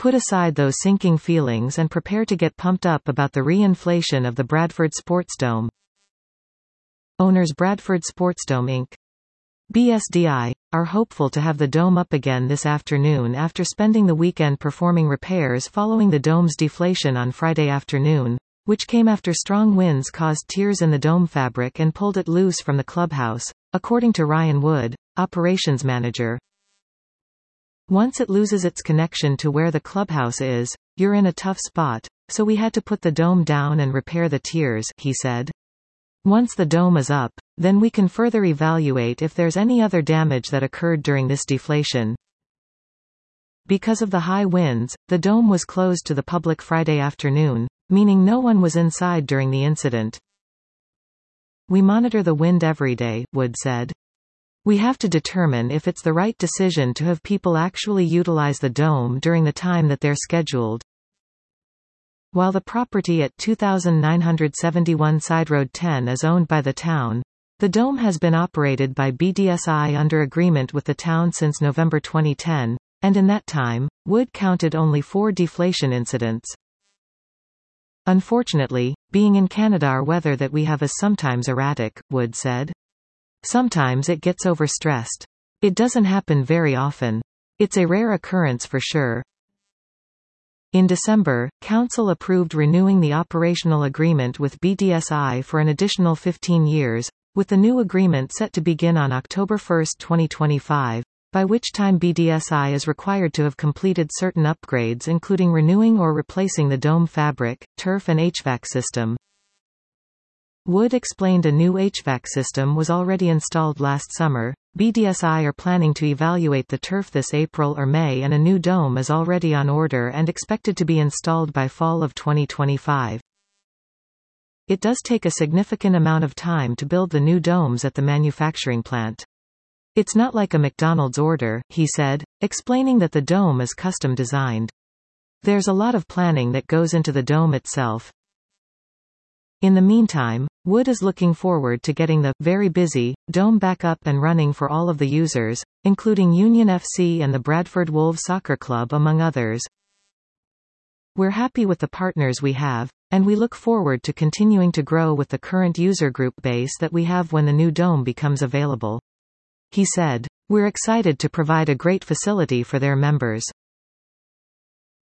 Put aside those sinking feelings and prepare to get pumped up about the re-inflation of the Bradford Sportsdome. Owners Bradford Sportsdome Inc. BSDI, are hopeful to have the dome up again this afternoon after spending the weekend performing repairs following the dome's deflation on Friday afternoon, which came after strong winds caused tears in the dome fabric and pulled it loose from the clubhouse, according to Ryan Wood, operations manager. Once it loses its connection to where the clubhouse is, you're in a tough spot, so we had to put the dome down and repair the tiers, he said. Once the dome is up, then we can further evaluate if there's any other damage that occurred during this deflation. Because of the high winds, the dome was closed to the public Friday afternoon, meaning no one was inside during the incident. We monitor the wind every day, Wood said. We have to determine if it's the right decision to have people actually utilize the dome during the time that they're scheduled. While the property at 2971 Side Road 10 is owned by the town, the dome has been operated by BDSI under agreement with the town since November 2010, and in that time, Wood counted only 4 deflation incidents. Unfortunately, being in Canada, our weather that we have is sometimes erratic, Wood said. Sometimes it gets overstressed. It doesn't happen very often. It's a rare occurrence for sure. In December, Council approved renewing the operational agreement with BDSI for an additional 15 years, with the new agreement set to begin on October 1, 2025, by which time BDSI is required to have completed certain upgrades including renewing or replacing the dome fabric, turf and HVAC system. Wood explained a new HVAC system was already installed last summer. BDSI are planning to evaluate the turf this April or May, and a new dome is already on order and expected to be installed by fall of 2025. It does take a significant amount of time to build the new domes at the manufacturing plant. It's not like a McDonald's order, he said, explaining that the dome is custom designed. There's a lot of planning that goes into the dome itself. In the meantime, Wood is looking forward to getting the very busy dome back up and running for all of the users, including Union FC and the Bradford Wolves Soccer Club among others. We're happy with the partners we have, and we look forward to continuing to grow with the current user group base that we have when the new dome becomes available. He said, "We're excited to provide a great facility for their members."